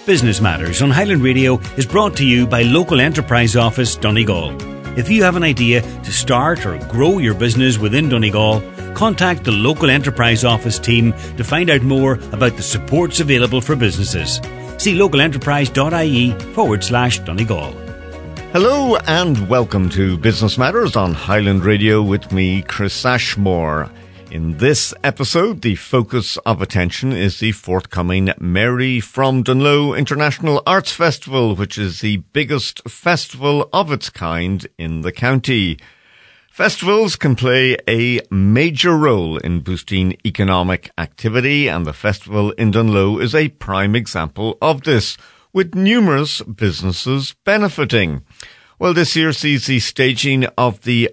Business Matters on Highland Radio is brought to you by Local Enterprise Office, Donegal. If you have an idea to start or grow your business within Donegal, contact the Local Enterprise Office team to find out more about the supports available for businesses. See localenterprise.ie/Donegal. Hello and welcome to Business Matters on Highland Radio with me, Chris Ashmore. In this episode, the focus of attention is the forthcoming Mary from Dunloe International Arts Festival, which is the biggest festival of its kind in the county. Festivals can play a major role in boosting economic activity, and the festival in Dunloe is a prime example of this, with numerous businesses benefiting. Well, this year sees the staging of the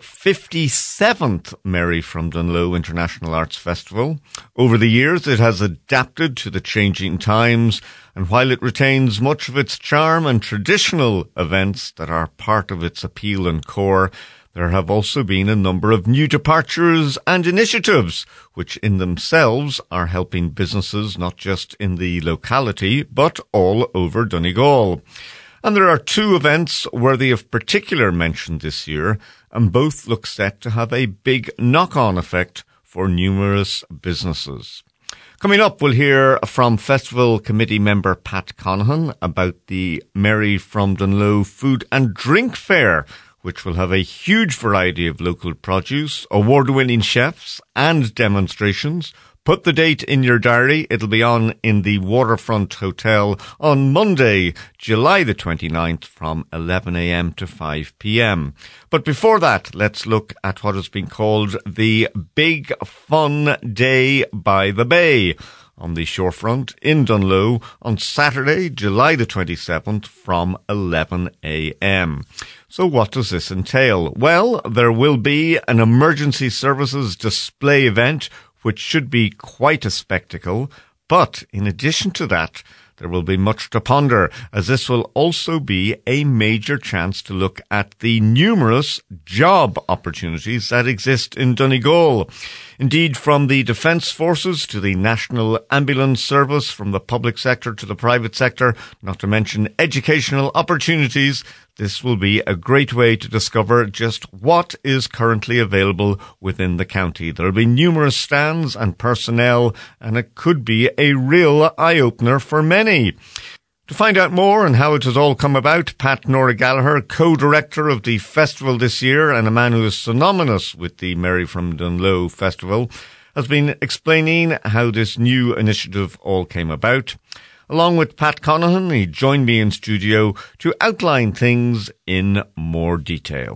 57th Mary from Dunloe International Arts Festival. Over the years, it has adapted to the changing times, and while it retains much of its charm and traditional events that are part of its appeal and core, there have also been a number of new departures and initiatives, which in themselves are helping businesses not just in the locality, but all over Donegal. And there are two events worthy of particular mention this year, and both look set to have a big knock-on effect for numerous businesses. Coming up, we'll hear from Festival Committee member Pat Connahan about the Mary from Dunloe Food and Drink Fair, which will have a huge variety of local produce, award-winning chefs and demonstrations. Put the date in your diary. It'll be on in the Waterfront Hotel on Monday, July the 29th from 11 a.m. to 5 p.m. But before that, let's look at what has been called the Big Fun Day by the Bay on the shorefront in Dunloe on Saturday, July the 27th from 11 a.m. So what does this entail? Well, there will be an emergency services display event which should be quite a spectacle, but in addition to that, there will be much to ponder, as this will also be a major chance to look at the numerous job opportunities that exist in Donegal. Indeed, from the Defence Forces to the National Ambulance Service, from the public sector to the private sector, not to mention educational opportunities, this will be a great way to discover just what is currently available within the county. There will be numerous stands and personnel, and it could be a real eye-opener for many. To find out more on how it has all come about, Pat Nora Gallagher, co-director of the festival this year and a man who is synonymous with the Mary from Dunloe Festival, has been explaining how this new initiative all came about. Along with Pat Connahan, he joined me in studio to outline things in more detail.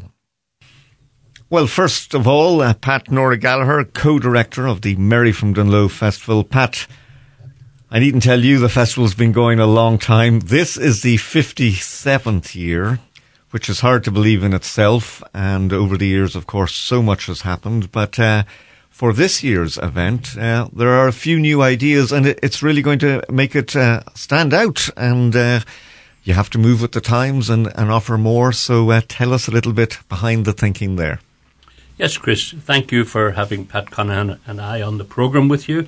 Well, first of all, Pat Nora Gallagher, co-director of the Mary from Dunloe Festival. Pat, I needn't tell you the festival's been going a long time. This is the 57th year, which is hard to believe in itself. And over the years, of course, so much has happened. But for this year's event, there are a few new ideas, and it's really going to make it stand out. And you have to move with the times and offer more. So tell us a little bit behind the thinking there. Yes, Chris, thank you for having Pat Connahan and I on the programme with you.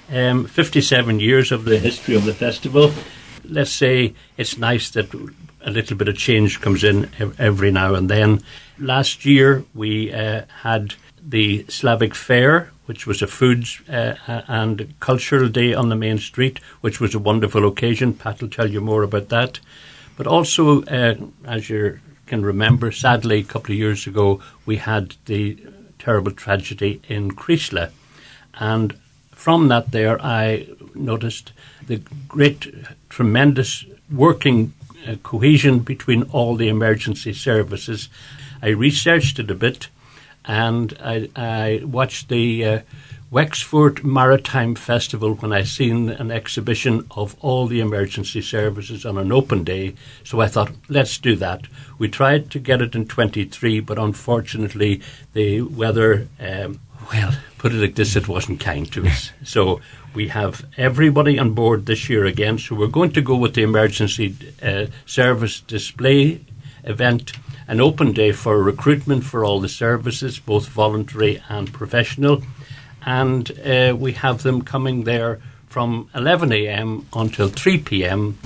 57 years of the history of the festival. Let's say it's nice that a little bit of change comes in every now and then. Last year we had the Slavic Fair, which was a foods and cultural day on the main street, which was a wonderful occasion. Pat will tell you more about that. But also, as you can remember, sadly, a couple of years ago, we had the terrible tragedy in Creesla. And from that there, I noticed the great, tremendous working cohesion between all the emergency services. I researched it a bit, and I watched the Wexford Maritime Festival when I seen an exhibition of all the emergency services on an open day. So I thought, let's do that. We tried to get it in 23, but unfortunately the weather, put it like this, it wasn't kind to us. So we have everybody on board this year again. So we're going to go with the emergency service display event, an open day for recruitment for all the services, both voluntary and professional. And we have them coming there from 11 a.m. until 3 p.m.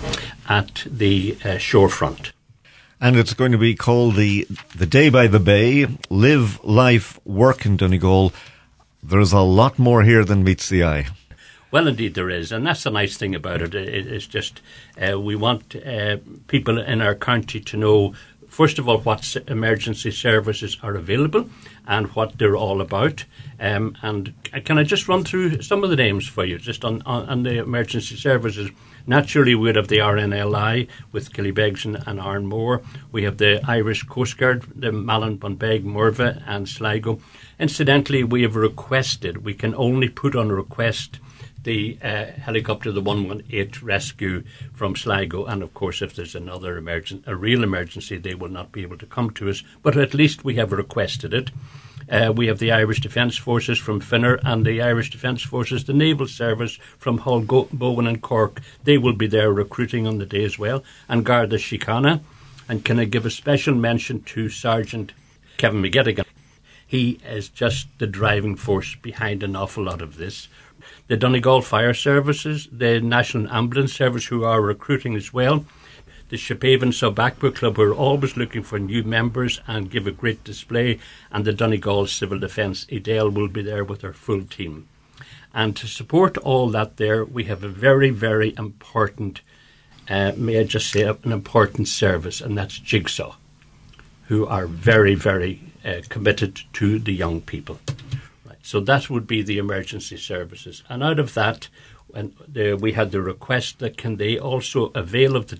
at the shorefront. And it's going to be called the Day by the Bay, Live, Life, Work in Donegal. There's a lot more here than meets the eye. Well, indeed there is, and that's the nice thing about it. It's just we want people in our county to know, first of all, what emergency services are available and what they're all about. And can I just run through some of the names for you, just on the emergency services? Naturally, we would have the RNLI with Killybegs and Arnmore. We have the Irish Coast Guard, the Malin, Bunbeg, Morva and Sligo. Incidentally, we have requested, we can only put on request the helicopter, the 118 rescue from Sligo, and of course if there's another a real emergency, they will not be able to come to us, but at least we have requested it. We have the Irish Defence Forces from Finner and the Irish Defence Forces, the Naval Service from Hull, Bowen and Cork. They will be there recruiting on the day as well, and Garda Síochána. And can I give a special mention to Sergeant Kevin McGettigan? He is just the driving force behind an awful lot of this. The Donegal Fire Services, the National Ambulance Service, who are recruiting as well. The Shiphaven Sub-Aqua Club, who are always looking for new members and give a great display. And the Donegal Civil Defence, Edale, will be there with their full team. And to support all that there, we have a very, very important, may I just say, an important service, and that's Jigsaw, who are very, very committed to the young people. So that would be the emergency services. And out of that, we had the request that can they also avail of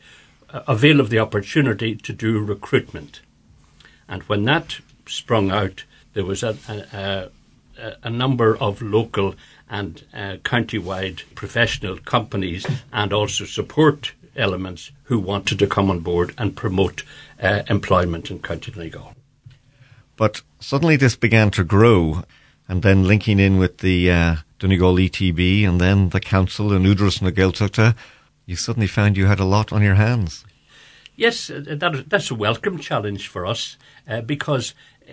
the opportunity to do recruitment. And when that sprung out, there was a number of local and county-wide professional companies and also support elements who wanted to come on board and promote employment in County Donegal. But suddenly this began to grow, and then linking in with the Donegal ETB and then the council in Udras na Gaeltachta, you suddenly found you had a lot on your hands. Yes, that's a welcome challenge for us because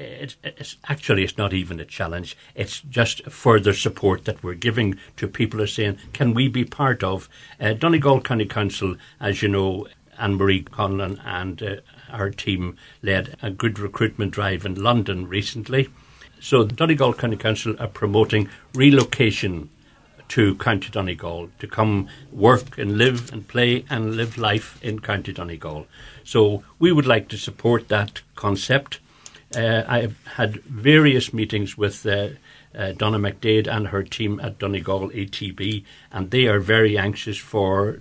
it's not even a challenge. It's just further support that we're giving to people who are saying, can we be part of Donegal County Council? As you know, Anne-Marie Conlon and our team led a good recruitment drive in London recently. So the Donegal County Council are promoting relocation to County Donegal to come work and live and play and live life in County Donegal. So we would like to support that concept. I have had various meetings with Donna McDade and her team at Donegal ATB, and they are very anxious for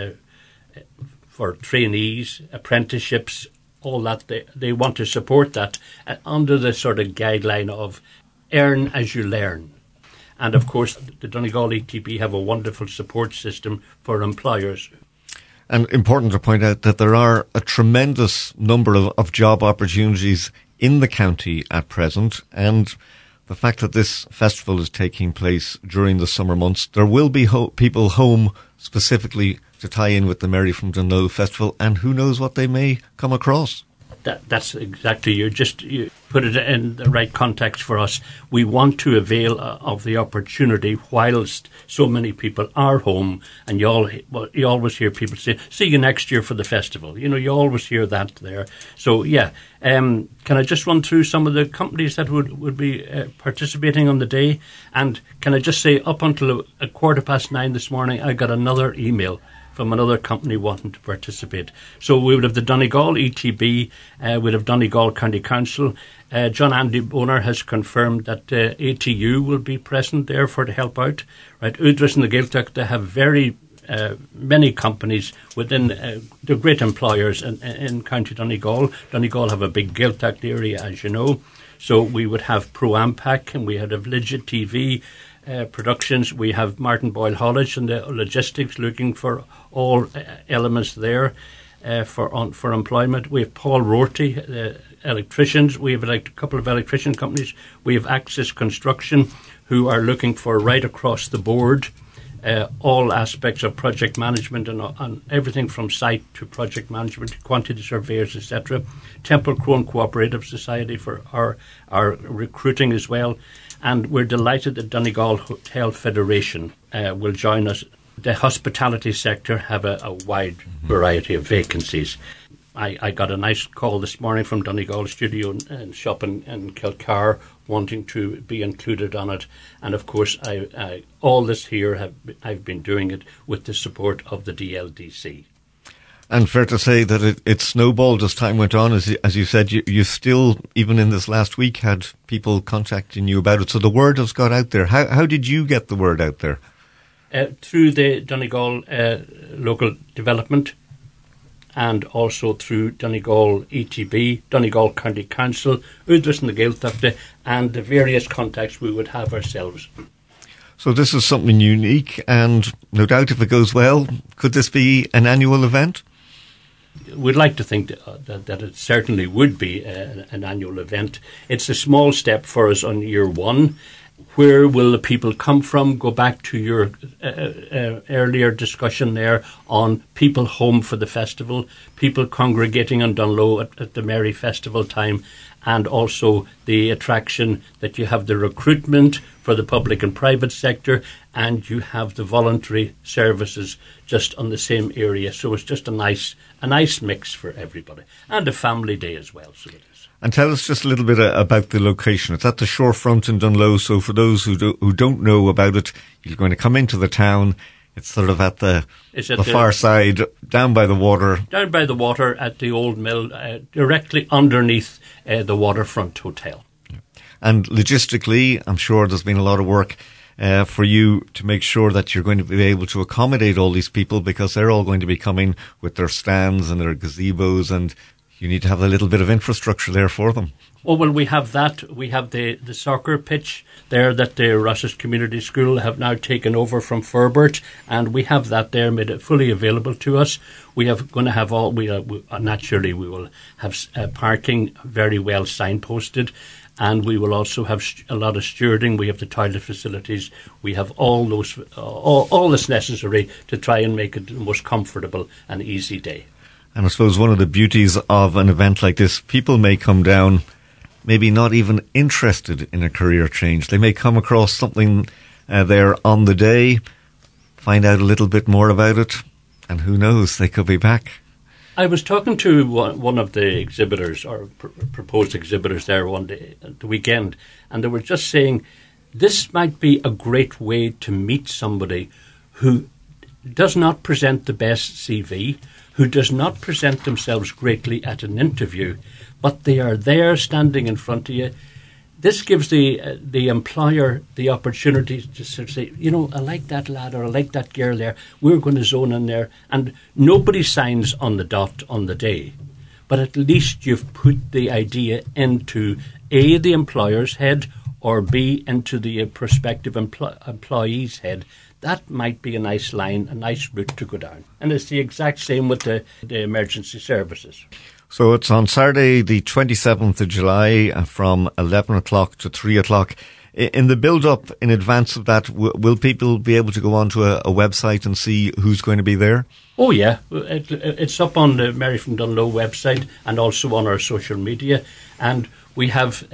trainees, apprenticeships, all that. They want to support that under the sort of guideline of earn as you learn. And of course, the Donegal ETB have a wonderful support system for employers. And important to point out that there are a tremendous number of job opportunities in the county at present, and the fact that this festival is taking place during the summer months, there will be people home specifically to tie in with the Mary from Dunnloe Festival, and who knows what they may come across. That's exactly, you put it in the right context for us. We want to avail of the opportunity whilst so many people are home, and you always hear people say, see you next year for the festival. You know, you always hear that there. So, yeah, can I just run through some of the companies that would be participating on the day? And can I just say, up until 9:15 this morning, I got another email from another company wanting to participate. So we would have the Donegal ETB, we'd have Donegal County Council. John Andy Boner has confirmed that ATU will be present there to help out. Right, Udras na Gaeltachta have very many companies within the great employers in County Donegal. Donegal have a big Gaeltacht area, as you know. So we would have Pro Ampac, and we would have Legit TV productions. We have Martin Boyle Hollage and the logistics, looking for all elements there for employment. We have Paul Rorty, electricians. We have a couple of electrician companies. We have Access Construction, who are looking for right across the board all aspects of project management and everything from site to project management to quantity surveyors, etc. Temple Crone Cooperative Society for our recruiting as well. And we're delighted that Donegal Hotel Federation will join us the hospitality sector have a wide variety of vacancies. I got a nice call this morning from Donegal Studio and Shop in Kilcar wanting to be included on it. And of course, all this here, I've been doing it with the support of the DLDC. And fair to say that it snowballed as time went on. As you said, you still, even in this last week, had people contacting you about it. So the word has got out there. How did you get the word out there? Through the Donegal local development, and also through Donegal ETB, Donegal County Council, Udris and the Gaeltachta, and the various contacts we would have ourselves. So this is something unique, and no doubt if it goes well, could this be an annual event? We'd like to think that it certainly would be an annual event. It's a small step for us on year one. Where will the people come from? Go back to your earlier discussion there on people home for the festival, people congregating on Dunlow at the Merry Festival time, and also the attraction that you have the recruitment for the public and private sector, and you have the voluntary services just on the same area. So it's just a nice mix for everybody, and a family day as well. So it is. And tell us just a little bit about the location. It's at the shorefront in Dunlow, so for those who don't know about it, you're going to come into the town. It's sort of at the far side, down by the water. Down by the water at the old mill, directly underneath the Waterfront Hotel. And logistically, I'm sure there's been a lot of work for you to make sure that you're going to be able to accommodate all these people, because they're all going to be coming with their stands and their gazebos, and you need to have a little bit of infrastructure there for them. Oh, well, we have that. We have the soccer pitch there that the Ross's Community School have now taken over from Ferbert, and we have that there, made it fully available to us. We are going to have naturally we will have parking very well signposted, and we will also have a lot of stewarding. We have the toilet facilities. We have all that's necessary to try and make it the most comfortable and easy day. And I suppose one of the beauties of an event like this, people may come down maybe not even interested in a career change. They may come across something there on the day, find out a little bit more about it, and who knows, they could be back. I was talking to one of the exhibitors, or proposed exhibitors there one day at the weekend, and they were just saying this might be a great way to meet somebody who does not present the best CV, who does not present themselves greatly at an interview, but they are there standing in front of you. This gives the employer the opportunity to sort of say, I like that lad or I like that girl there. We're going to zone in there. And nobody signs on the dot on the day. But at least you've put the idea into A, the employer's head, or B, into the prospective employee's head. That might be a nice line, a nice route to go down. And it's the exact same with the emergency services. So it's on Saturday, the 27th of July, from 11 o'clock to 3 o'clock. In the build-up, in advance of that, will people be able to go onto a website and see who's going to be there? Oh, yeah. It's up on the Mary from Dunlow website and also on our social media. And we have...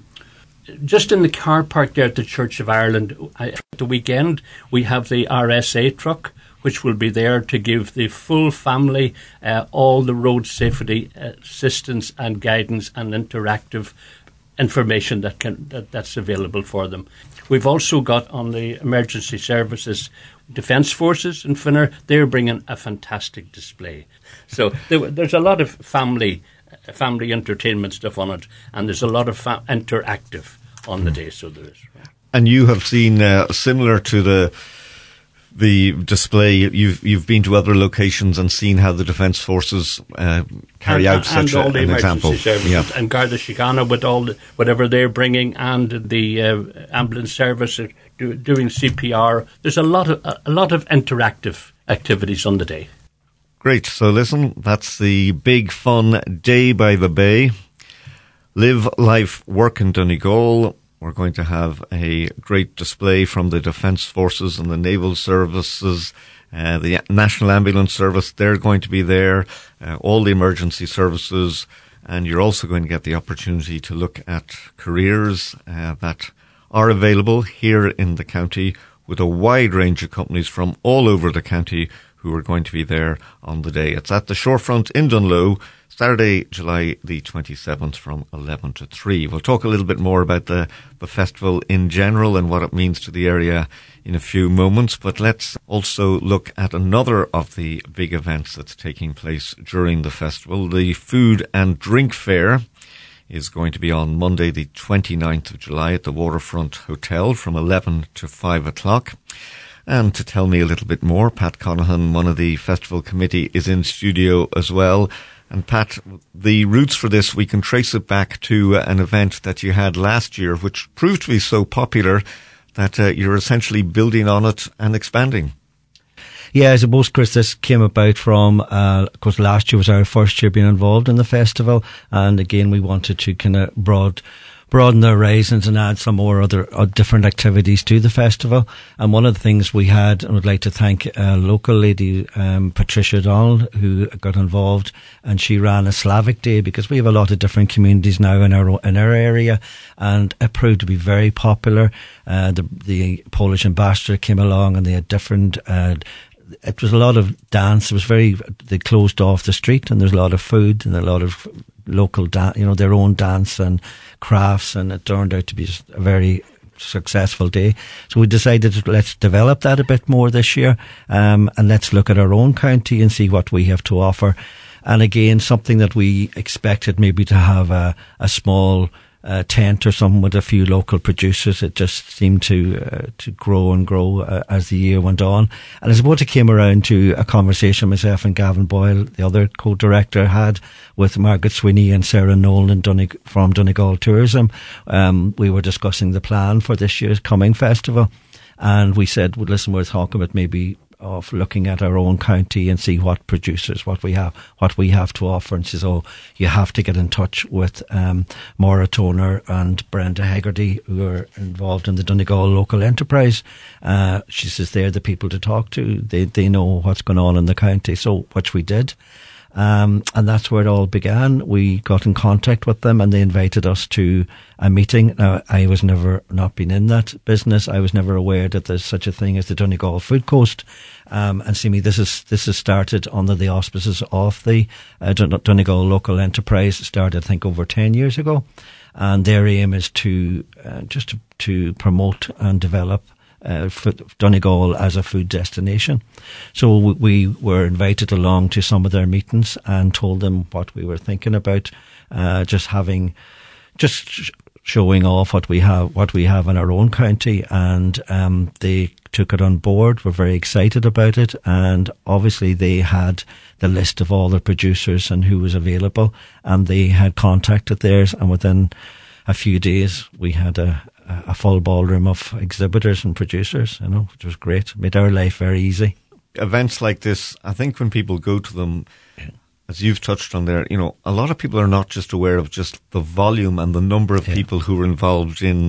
just in the car park there at the Church of Ireland, at the weekend, we have the RSA truck, which will be there to give the full family all the road safety assistance and guidance and interactive information that's available for them. We've also got on the emergency services, Defence Forces in Finner. They're bringing a fantastic display. So there's a lot of family entertainment stuff on it, and there's a lot of interactive on the day, so there is. And you have seen similar to the display. You've been to other locations and seen how the Defence Forces carry out such an example. And Garda Síochána with whatever they're bringing, and the ambulance service doing CPR. There's a lot of interactive activities on the day. Great. So listen, that's the big fun day by the bay. Live, Life, Work in Donegal. We're going to have a great display from the Defence Forces and the Naval Services, the National Ambulance Service. They're going to be there, all the emergency services, and you're also going to get the opportunity to look at careers that are available here in the county, with a wide range of companies from all over the county who are going to be there on the day. It's at the Shorefront in Dunloe, Saturday, July the 27th from 11 to 3. We'll talk a little bit more about the festival in general and what it means to the area in a few moments, but let's also look at another of the big events that's taking place during the festival. The Food and Drink Fair is going to be on Monday the 29th of July at the Waterfront Hotel from 11 to 5 o'clock. And to tell me a little bit more, Pat Connahan, one of the festival committee, is in studio as well. And Pat, the roots for this, we can trace it back to an event that you had last year, which proved to be so popular that you're essentially building on it and expanding. Yeah, I suppose, Chris, this came about from, of course, last year was our first year being involved in the festival. And again, we wanted to kind of broaden the horizons and add some more other different activities to the festival. And one of the things we had, and would like to thank a local lady, Patricia Donald, who got involved, and she ran a Slavic Day, because we have a lot of different communities now in our area, and it proved to be very popular. The Polish ambassador came along, and they had different it was a lot of dance. It was they closed off the street, and there's a lot of food and a lot of local their own dance and crafts, and it turned out to be a very successful day. So we decided, let's develop that a bit more this year, and let's look at our own county and see what we have to offer. And again, something that we expected maybe to have a small tent or something with a few local producers. It just seemed to grow and grow as the year went on. And I suppose it came around to a conversation myself and Gavin Boyle, the other co-director, had with Margaret Sweeney and Sarah Nolan from Donegal Tourism. We were discussing the plan for this year's coming festival, and we said, well, listen, we're talking about maybe of looking at our own county and see what producers, what we have to offer. And she says, you have to get in touch with Maura Toner and Brenda Hegarty, who are involved in the Donegal local enterprise. She says they're the people to talk to. They know what's going on in the county. So, which we did. And that's where it all began. We got in contact with them, and they invited us to a meeting. Now, I was not been in that business. I was never aware that there's such a thing as the Donegal Food Coast. And see me, this is started under the auspices of the Donegal local enterprise. It started, I think, over 10 years ago. And their aim is to promote and develop Donegal as a food destination. So we were invited along to some of their meetings and told them what we were thinking about, just showing off what we have in our own county, and they took it on board. We're very excited about it, and obviously they had the list of all the producers and who was available, and they had contacted theirs, and within a few days we had a full ballroom of exhibitors and producers, which was great. It made our life very easy. Events like this, I think when people go to them, as you've touched on there, a lot of people are not just aware of just the volume and the number of people who are involved in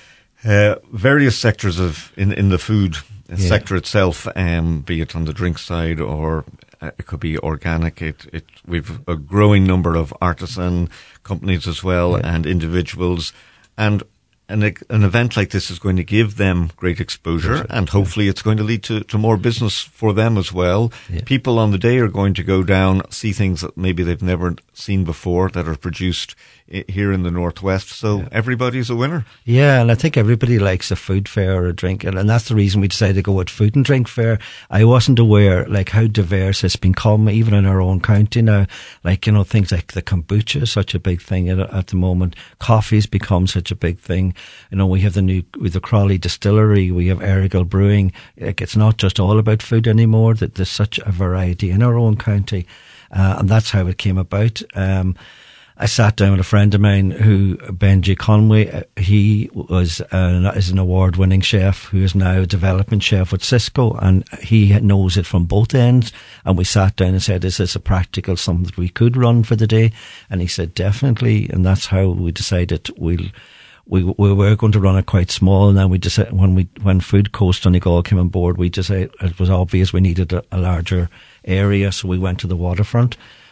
various sectors in the food sector itself, be it on the drink side or it could be organic. We've a growing number of artisan companies as well, and individuals, and an event like this is going to give them great exposure, and hopefully it's going to lead to more business for them as well. Yeah. People on the day are going to go down, see things that maybe they've never seen before that are produced here in the Northwest. So everybody's a winner. Yeah, and I think everybody likes a food fair or a drink, and that's the reason we decided to go with food and drink fair. I wasn't aware how diverse it's become, even in our own county now. Things like the kombucha is such a big thing at the moment. Coffee's become such a big thing. We have the Crawley Distillery, we have Errigal Brewing. It's not just all about food anymore. That there's such a variety in our own county, and that's how it came about. I sat down with a friend of mine Benji Conway. He is an award-winning chef who is now a development chef with Cisco, and he knows it from both ends. And we sat down and said, is this a practical something that we could run for the day? And he said, definitely. And that's how we decided we were going to run it quite small. And then we decided, when Food Coast Donegal came on board, we decided it was obvious we needed a larger area. So we went to the waterfront.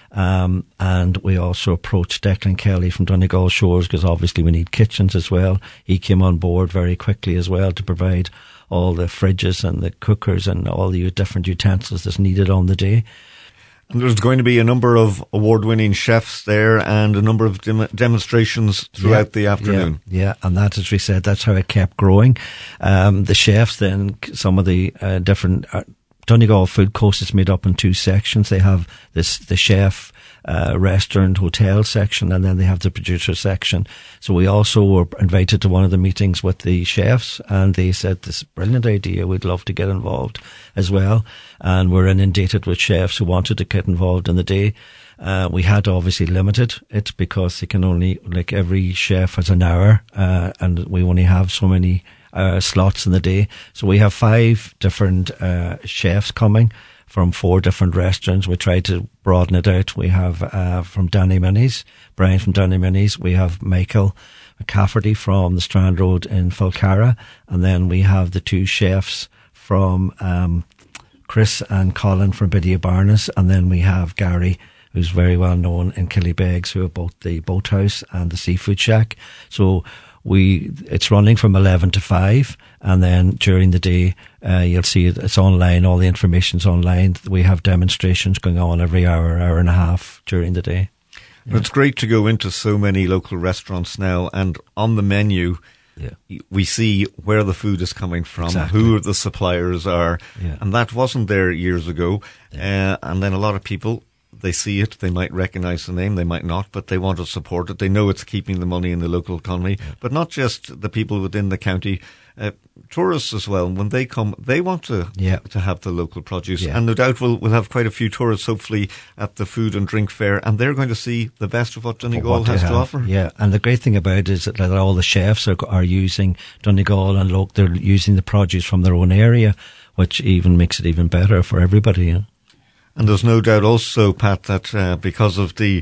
And we also approached Declan Kelly from Donegal Shores, because obviously we need kitchens as well. He came on board very quickly as well to provide all the fridges and the cookers and all the different utensils that's needed on the day. And there's going to be a number of award-winning chefs there and a number of demonstrations throughout the afternoon. Yeah, and that, as we said, that's how it kept growing. The chefs then, some of the different... Donegal Food Coast is made up in two sections. They have the chef, restaurant, hotel section, and then they have the producer section. So we also were invited to one of the meetings with the chefs, and they said, this is a brilliant idea, we'd love to get involved as well. And we're inundated with chefs who wanted to get involved in the day. We had obviously limited it because they can only, like every chef has an hour, and we only have so many slots in the day. So we have 5 different chefs coming from 4 different restaurants. We try to broaden it out. We have from Danny Minnie's, Brian from Danny Minnie's. We have Michael McCafferty from the Strand Road in Falcarra. And then we have the 2 chefs from Chris and Colin from Biddy Barnes. And then we have Gary, who's very well known in Killybegs, who are both the Boathouse and the Seafood Shack. So it's running from 11 to 5, and then during the day, you'll see it's online, all the information's online. We have demonstrations going on every hour and a half during the day. Yeah. It's great to go into so many local restaurants now, and on the menu, we see where the food is coming from, who the suppliers are, and that wasn't there years ago. And then a lot of people, they see it, they might recognise the name, they might not, but they want to support it. They know it's keeping the money in the local economy, but not just the people within the county, tourists as well. When they come, they want to have the local produce, and no doubt we'll have quite a few tourists hopefully at the food and drink fair, and they're going to see the best of what Donegal has to offer. Yeah, and the great thing about it is that all the chefs are using Donegal, and they're using the produce from their own area, which even makes it even better for everybody. Yeah? And there's no doubt also, Pat, that because of the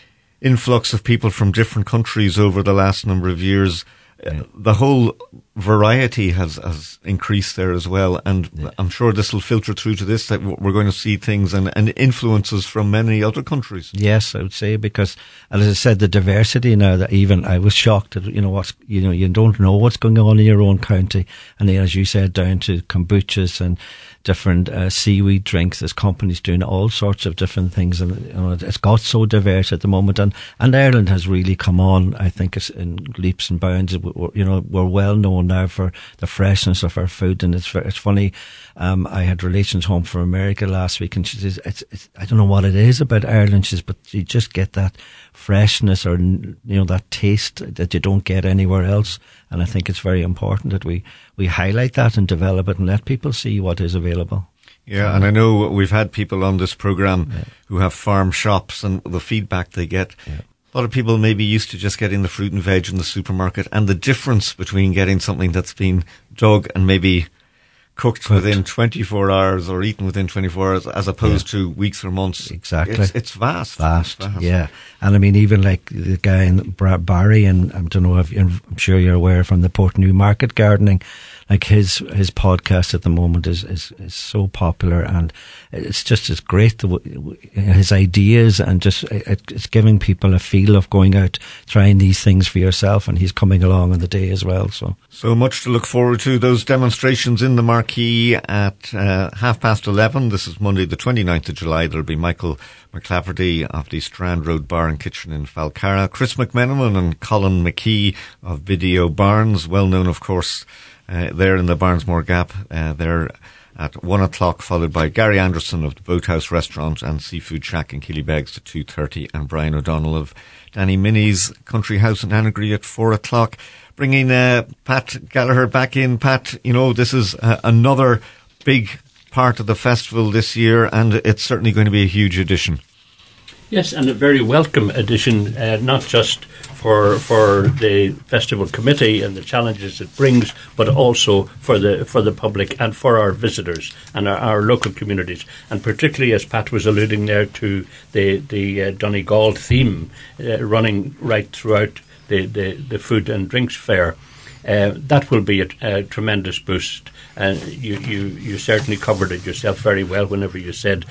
influx of people from different countries over the last number of years, the whole variety has increased there as well. And I'm sure this will filter through to this, that we're going to see things and influences from many other countries. Yes, I would say, because, as I said, the diversity now, that even I was shocked that, you don't know what's going on in your own county. And then, as you said, down to kombuchas and different seaweed drinks. There's companies doing all sorts of different things, and it's got so diverse at the moment. And Ireland has really come on. I think it's in leaps and bounds. We're well known now for the freshness of our food, and it's funny. I had relations home from America last week, and she says, I don't know what it is about Ireland, she says, but you just get that freshness, or that taste that you don't get anywhere else. And I think it's very important that we highlight that and develop it and let people see what is available. Yeah, and I know we've had people on this programme who have farm shops, and the feedback they get. Yeah. A lot of people may be used to just getting the fruit and veg in the supermarket, and the difference between getting something that's been dug and maybe cooked within 24 hours or eaten within 24 hours as opposed to weeks or months. Exactly. It's vast. Yeah. And I mean, even like the guy in Barry, and I don't know if I'm sure you're aware from the Portnew Market Gardening, like his podcast at the moment is so popular, and it's great, his ideas, and just it's giving people a feel of going out, trying these things for yourself, and he's coming along on the day as well. So much to look forward to. Those demonstrations in the Marquee at 11:30. This is Monday the 29th of July. There'll be Michael McClafferty of the Strand Road Bar and Kitchen in Falcarra, Chris McMenamin and Colin McKee of Biddy Barnes, well known of course there in the Barnesmore Gap. They're at 1 o'clock, followed by Gary Anderson of the Boathouse Restaurant and Seafood Shack in Killybegs at 2:30, and Brian O'Donnell of Danny Minnie's Country House in Annagry at 4 o'clock. Bringing Pat Gallagher back in. Pat, this is another big part of the festival this year, and it's certainly going to be a huge addition. Yes, and a very welcome addition, not just for the festival committee and the challenges it brings, but also for the public and for our visitors and our local communities, and particularly, as Pat was alluding there, to the Donegal theme running right throughout the food and drinks fair. That will be a tremendous boost, and you certainly covered it yourself very well whenever you said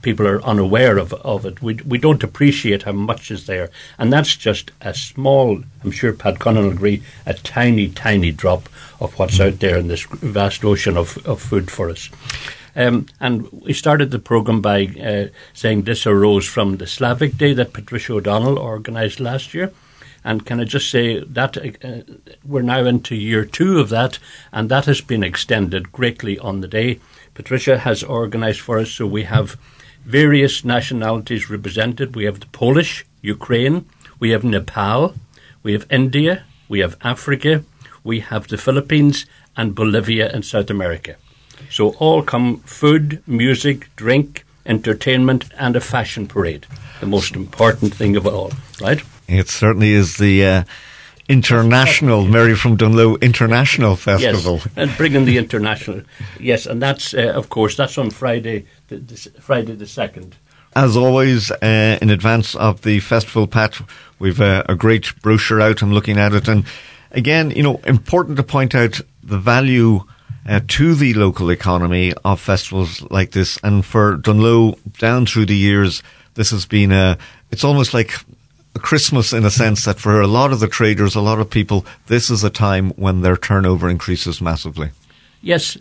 people are unaware of it. We don't appreciate how much is there. And that's just a small, I'm sure Pat Connan will agree, a tiny, tiny drop of what's out there in this vast ocean of food for us. And we started the programme by saying this arose from the Slavic Day that Patricia O'Donnell organised last year. And can I just say that we're now into year 2 of that, and that has been extended greatly on the day. Patricia has organised for us, so we have various nationalities represented. We have the Polish, Ukraine, we have Nepal, we have India, we have Africa, we have the Philippines, and Bolivia in South America. So all come food, music, drink, entertainment, and a fashion parade. The most important thing of all, right? It certainly is the International Mary from Dunloe International Festival. Yes, and bringing the international. Yes, and that's, of course, that's on Friday, Friday the 2nd. As always, in advance of the festival, Pat, we've a great brochure out. I'm looking at it. And again, important to point out the value to the local economy of festivals like this. And for Dunloe, down through the years, this has been it's almost like a Christmas in a sense that for a lot of the traders, a lot of people, this is a time when their turnover increases massively. Yes,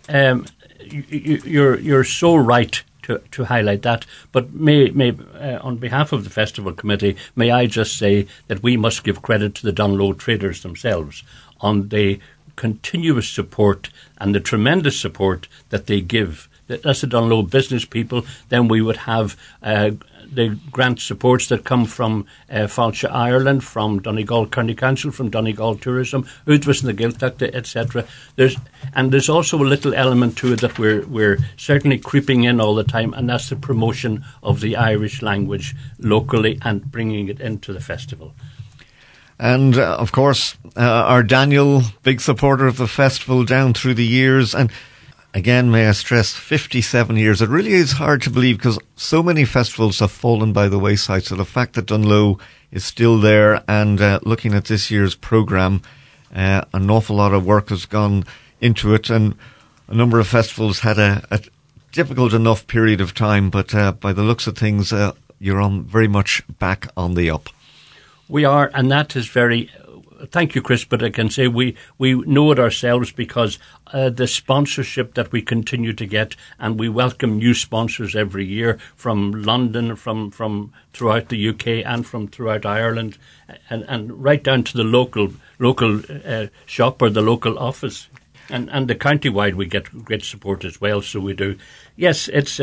you're so right to highlight that. But may on behalf of the Festival Committee, may I just say that we must give credit to the Dunloe traders themselves on the continuous support and the tremendous support that they give. That's the Dunloe business people. Then we would have the grant supports that come from Fáilte Ireland, from Donegal County Council, from Donegal Tourism, Udwas and the Gaeltacht, etc. There's also a little element to it that we're certainly creeping in all the time, and that's the promotion of the Irish language locally and bringing it into the festival. And, of course, our Daniel, big supporter of the festival down through the years. And again, may I stress, 57 years. It really is hard to believe because so many festivals have fallen by the wayside. So the fact that Dunloe is still there and looking at this year's programme, an awful lot of work has gone into it. And a number of festivals had a difficult enough period of time. But by the looks of things, you're very much back on the up. We are, and that is very... Thank you, Chris, but I can say we know it ourselves because the sponsorship that we continue to get, and we welcome new sponsors every year from London, from throughout the UK and from throughout Ireland, and right down to the local shop or the local office. And the county-wide we get great support as well, so we do. Yes, it's...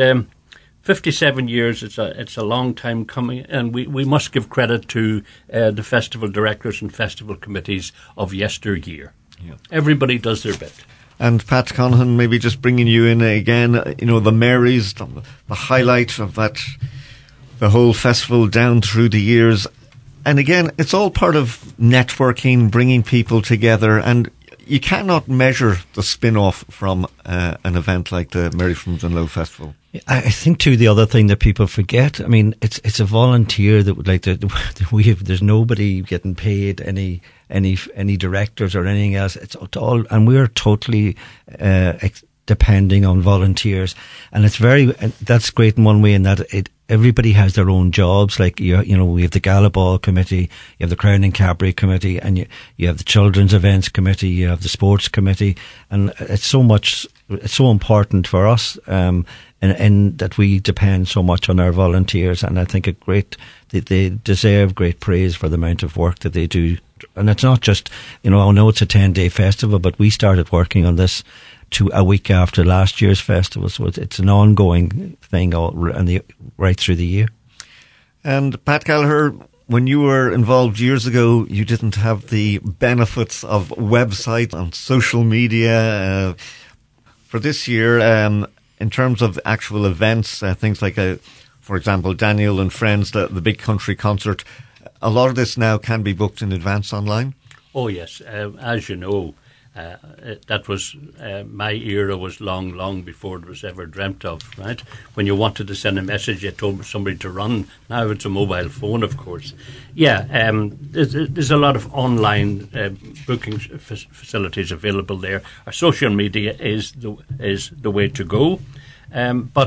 57 years, it's a long time coming, and we must give credit to the festival directors and festival committees of yesteryear. Yeah. Everybody does their bit. And Pat Conhan, maybe just bringing you in again, the Marys, the highlight of that, the whole festival down through the years. And again, it's all part of networking, bringing people together, and you cannot measure the spin-off from an event like the Mary from Dunloe Festival. I think too, the other thing that people forget, I mean, it's a volunteer that would like to, there's nobody getting paid, any directors or anything else. It's all, and we're totally, depending on volunteers. And that's great in one way in that everybody has their own jobs. Like, we have the Gala Ball Committee, you have the Crown and Cabaret Committee, and you have the Children's Events Committee, you have the Sports Committee. And it's so important for us, and that we depend so much on our volunteers, and I think they deserve great praise for the amount of work that they do. And it's not just, I know it's a 10-day festival, but we started working on this a week after last year's festival, so it's an ongoing thing right through the year. And Pat Gallagher, when you were involved years ago, you didn't have the benefits of website and social media. For this year, in terms of actual events, things like, for example, Daniel and Friends, the Big Country Concert, a lot of this now can be booked in advance online? Oh, yes. As you know, that was, my era was long before it was ever dreamt of, right? When you wanted to send a message, you told somebody to run. Now it's a mobile phone, of course. Yeah, there's a lot of online booking facilities available there. Our social media is the way to go. But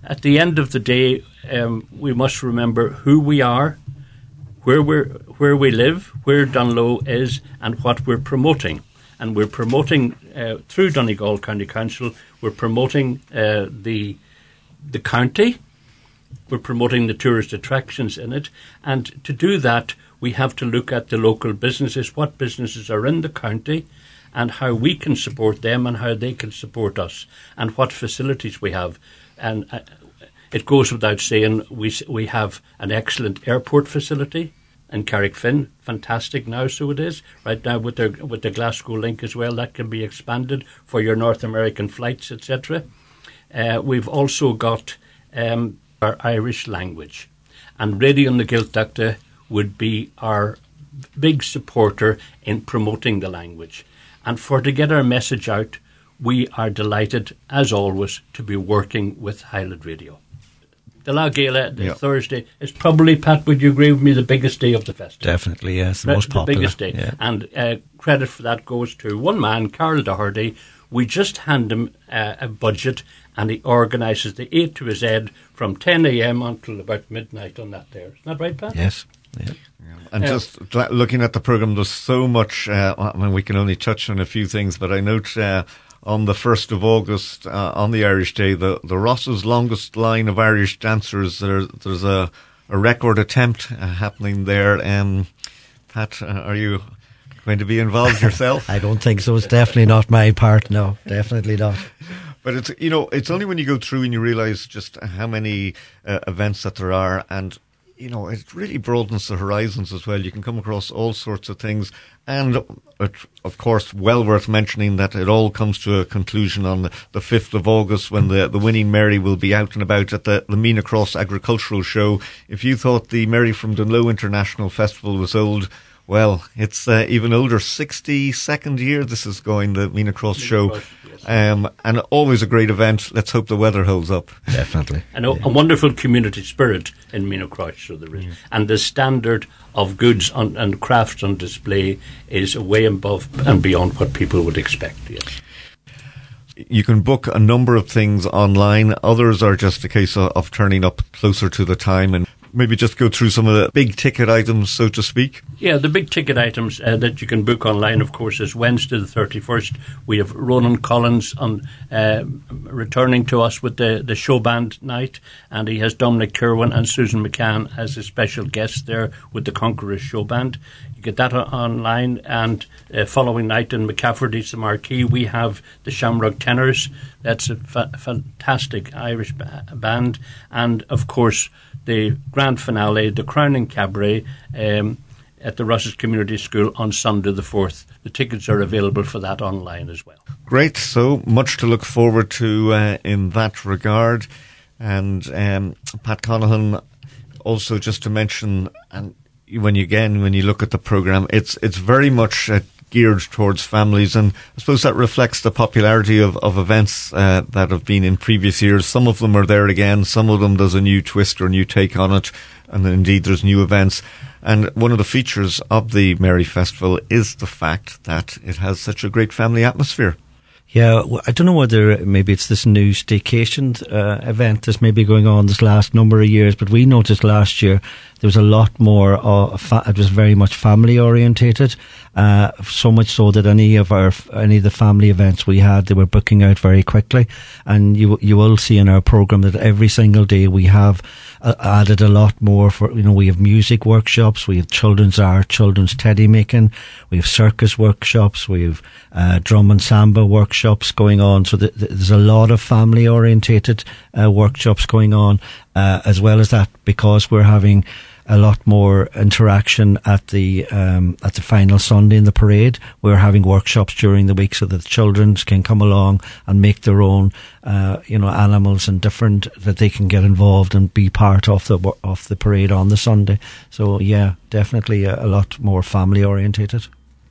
at the end of the day, we must remember who we are, where we live, where Dunloe is, and what we're promoting. And we're promoting through Donegal County Council. We're promoting the county. We're promoting the tourist attractions in it. And to do that, we have to look at the local businesses, what businesses are in the county, and how we can support them and how they can support us, and what facilities we have. And it goes without saying, we have an excellent airport facility in Carrickfinn, fantastic now, so it is. Right now with the Glasgow link as well, that can be expanded for your North American flights, etc. We've also got our Irish language. And Radio na Gaeltachta would be our big supporter in promoting the language. And to get our message out, we are delighted, as always, to be working with Highland Radio. The La Gaela, Thursday, is probably, Pat, would you agree with me, the biggest day of the festival? Definitely, yes, the most popular. The biggest day. Yeah. And credit for that goes to one man, Carl Doherty. We just hand him a budget, and he organises the A to Z from 10 a.m. until about midnight on that day. Isn't that right, Pat? Yes. Yeah. And just looking at the programme, there's so much. We can only touch on a few things, but I note on the 1st of August, on the Irish Day, the Ross's longest line of Irish dancers. There's a record attempt happening there. Pat, are you going to be involved yourself? I don't think so. It's definitely not my part. No, definitely not. But it's only when you go through and you realise just how many events that there are, and it really broadens the horizons as well. You can come across all sorts of things. And, of course, well worth mentioning that it all comes to a conclusion on the 5th of August when the Winning Mary will be out and about at the Meena Cross Agricultural Show. If you thought the Mary from Dunloe International Festival was old, well, it's even older. 62nd year this is going, the Meena Cross Show. And always a great event. Let's hope the weather holds up. Definitely. And a wonderful community spirit in Meena Cross, so there is. And the standard of goods and crafts on display is way above and beyond what people would expect, yes. You can book a number of things online. Others are just a case of turning up closer to the time, and maybe just go through some of the big ticket items, so to speak. Yeah, the big ticket items that you can book online, of course, is Wednesday the 31st. We have Ronan Collins returning to us with the show band night, and he has Dominic Kirwan and Susan McCann as a special guest there with the Conquerors show band. You get that online, and following night in McCafferty's the Marquee, we have the Shamrock Tenors. That's a fantastic Irish band, and of course the grand finale, the crowning cabaret at the Ross's Community School on Sunday the 4th. The tickets are available for that online as well. Great, so much to look forward to in that regard. And Pat Connaughton, also just to mention, and when you look at the programme, it's very much geared towards families, and I suppose that reflects the popularity of events that have been in previous years. Some of them are there again, some of them there's a new twist or new take on it, and indeed there's new events. And one of the features of the Mary Festival is the fact that it has such a great family atmosphere. Yeah, I don't know whether maybe it's this new staycation event that's maybe going on this last number of years, but we noticed last year there was a lot more, it was very much family orientated, so much so that any of the family events we had, they were booking out very quickly. And you will see in our programme that every single day we have added a lot more for, we have music workshops, we have children's art, children's teddy making, we have circus workshops, we have drum and samba workshops going on. So there's a lot of family orientated workshops going on, as well as that, because we're having a lot more interaction at the final Sunday in the parade. We're having workshops during the week so that the children can come along and make their own, animals and different, that they can get involved and be part of the parade on the Sunday. So yeah, definitely a lot more family orientated.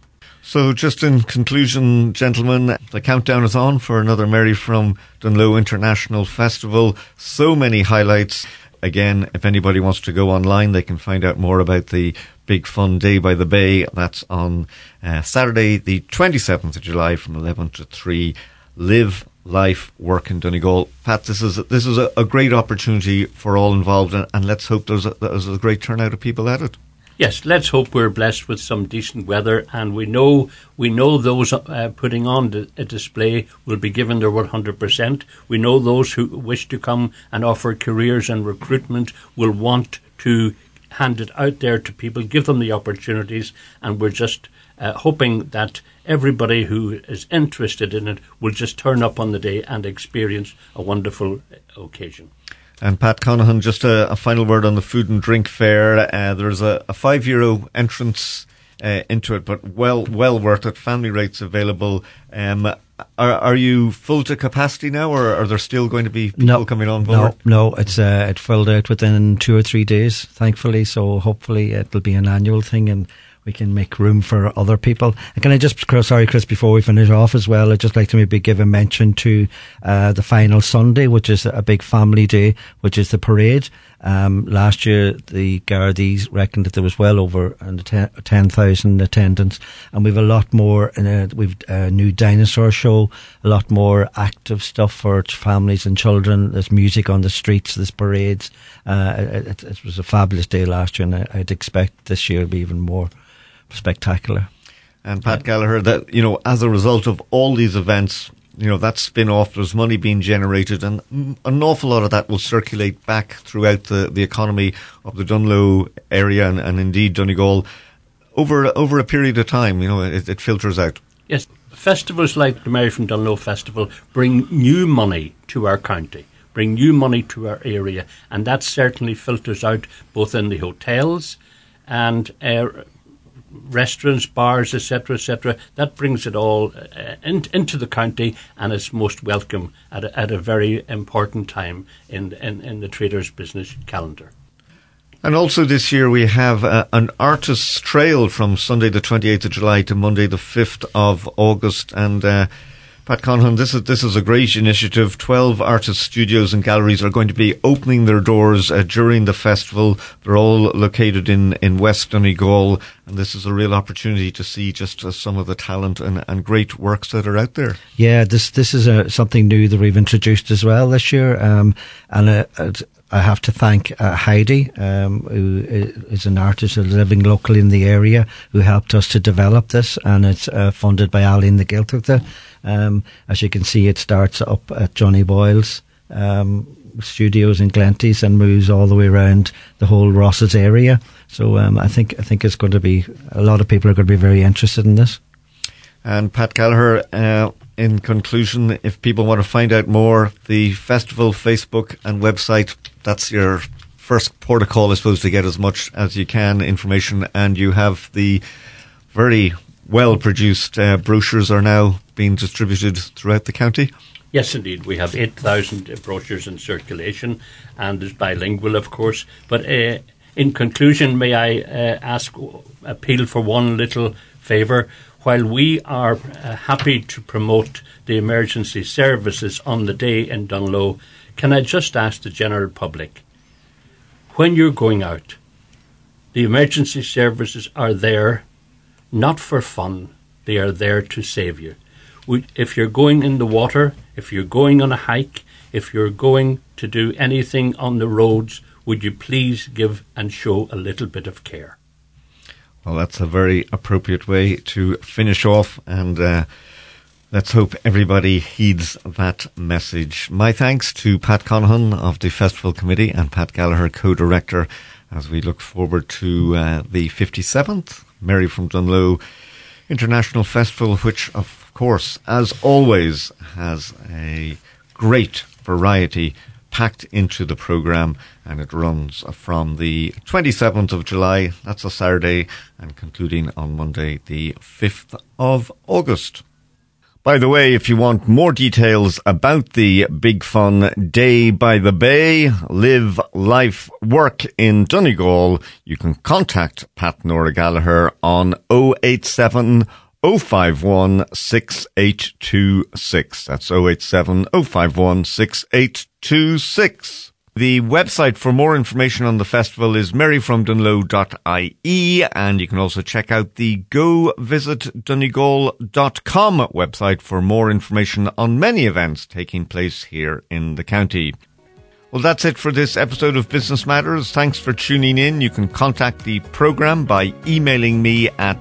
So just in conclusion, gentlemen, the countdown is on for another Mary from Dunloe International Festival. So many highlights. Again, if anybody wants to go online, they can find out more about the Big Fun Day by the Bay. That's on Saturday, the 27th of July from 11 to 3. Live life, work in Donegal. Pat, this is a great opportunity for all involved, and let's hope there's a great turnout of people at it. Yes, let's hope we're blessed with some decent weather, and we know those putting on a display will be given their 100%. We know those who wish to come and offer careers and recruitment will want to hand it out there to people, give them the opportunities, and we're just hoping that everybody who is interested in it will just turn up on the day and experience a wonderful occasion. And Pat Connahan, just a final word on the food and drink fair. There's a €5 entrance into it, but well worth it. Family rates available. Are you full to capacity now, or are there still going to be people coming on board? No, it's it filled out within 2 or 3 days, thankfully. So hopefully it'll be an annual thing, and we can make room for other people. And can I just, sorry, Chris, before we finish off as well, I'd just like to maybe give a mention to the final Sunday, which is a big family day, which is the parade. Last year, the Gardaís reckoned that there was well over 10,000 attendance, and we've a lot more. We've a new dinosaur show, a lot more active stuff for families and children. There's music on the streets, there's parades. It was a fabulous day last year, and I'd expect this year to be even more spectacular. And Pat Gallagher, that, as a result of all these events, that spin-off, there's money being generated, and an awful lot of that will circulate back throughout the economy of the Dunloe area and indeed Donegal over a period of time. It filters out. Yes, festivals like the Mary from Dunloe Festival bring new money to our county, bring new money to our area, and that certainly filters out both in the hotels and restaurants, bars, etc., etc. That brings it all into the county, and it's most welcome at a very important time in the trader's business calendar. And also this year we have an artist's trail from Sunday the 28th of July to Monday the 5th of August, and Pat Connahan, this is a great initiative. 12 artist studios and galleries are going to be opening their doors during the festival. They're all located in West Donegal, and this is a real opportunity to see just some of the talent and great works that are out there. Yeah, this is something new that we've introduced as well this year, and I have to thank Heidi, who is an artist living locally in the area, who helped us to develop this, and it's funded by Aline the Gaeltachta. As you can see, it starts up at Johnny Boyle's studios in Glenties and moves all the way around the whole Ross's area. So I think it's going to be, a lot of people are going to be very interested in this. And Pat Gallagher, in conclusion, if people want to find out more, the festival Facebook and website, that's your first port of call, I suppose, to get as much as you can information. And you have the very well-produced brochures are now being distributed throughout the county. Yes, indeed. We have 8,000 brochures in circulation, and there's bilingual, of course. But in conclusion, may I appeal for one little favour? While we are happy to promote the emergency services on the day in Dunloe, can I just ask the general public, when you're going out, the emergency services are there not for fun, they are there to save you. If you're going in the water, if you're going on a hike, if you're going to do anything on the roads, would you please give and show a little bit of care? Well, that's a very appropriate way to finish off, and let's hope everybody heeds that message. My thanks to Pat Connahan of the Festival Committee and Pat Gallagher, co-director, as we look forward to the 57th Mary from Dunloe International Festival, which, of course, as always, has a great variety packed into the programme, and it runs from the 27th of July, that's a Saturday, and concluding on Monday the 5th of August. By the way, if you want more details about the Big Fun Day by the Bay, live, life, work in Donegal, you can contact Pat Nora Gallagher on 087 051 6826. That's 087 051 6826. The website for more information on the festival is maryfromdunloe.ie, and you can also check out the govisitdonegal.com website for more information on many events taking place here in the county. Well, that's it for this episode of Business Matters. Thanks for tuning in. You can contact the programme by emailing me at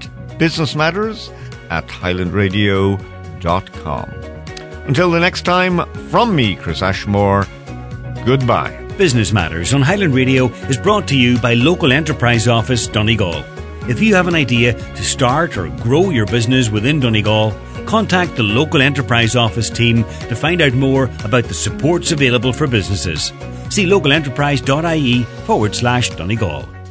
businessmatters@highlandradio.com. Until the next time, from me, Chris Ashmore, goodbye. Business Matters on Highland Radio is brought to you by Local Enterprise Office, Donegal. If you have an idea to start or grow your business within Donegal, contact the Local Enterprise Office team to find out more about the supports available for businesses. See localenterprise.ie/Donegal.